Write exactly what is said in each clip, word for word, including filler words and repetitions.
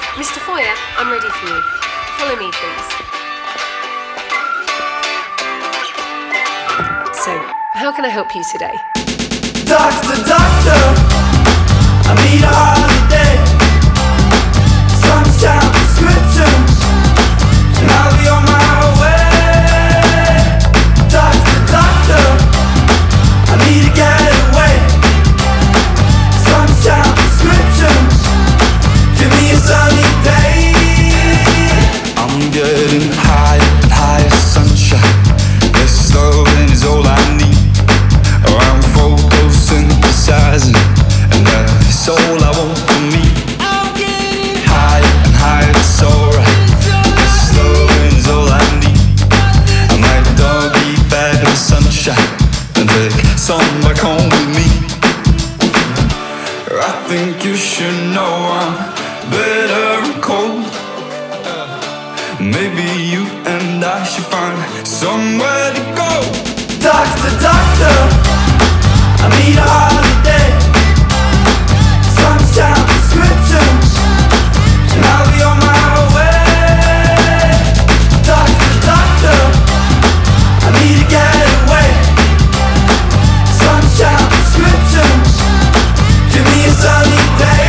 Mister Foyer, I'm ready for you. Follow me, please. So, how can I help you today? Doctor, doctor, I need a holiday. Sunshine prescription, and I'll be on my way. Doctor, doctor, I need to get away. Sunshine prescription, give me a sunny day. I'm getting higher and higher, sunshine. This loving is all I need. I'm photosynthesizing, and that's all I want for me. I'm getting higher and higher, it's alright. This loving is all I need. I'm like a doggy bag of sunshine, and take some back home with me. I think you should know I'm bitter and cold. Maybe you and I should find somewhere to go. Doctor, doctor, I need a holiday. Sunshine prescription, and I'll be on my way. Doctor, doctor, I need to get away. Sunshine prescription, give me a sunny day.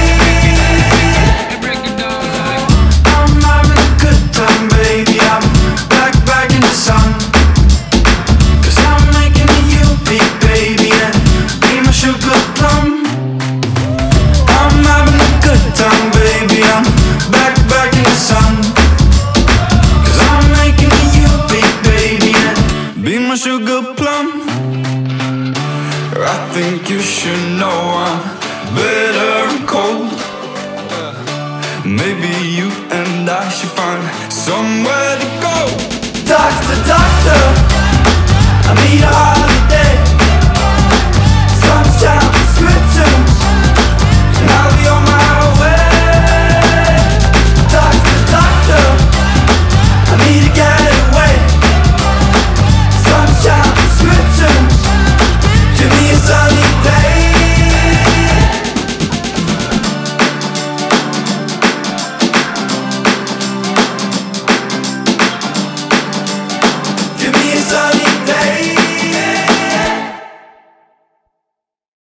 I'm having a good time, baby. I'm back, back in the sun. Cause I'm making a U V, baby, and be my sugar plum. I'm having a good time, baby. I'm back, back in the sun. Cause I'm making a U V, baby, and be my sugar plum. I think you should know I'm bitter and cold. Maybe you and I should find somewhere to go. Doctor, doctor, I need a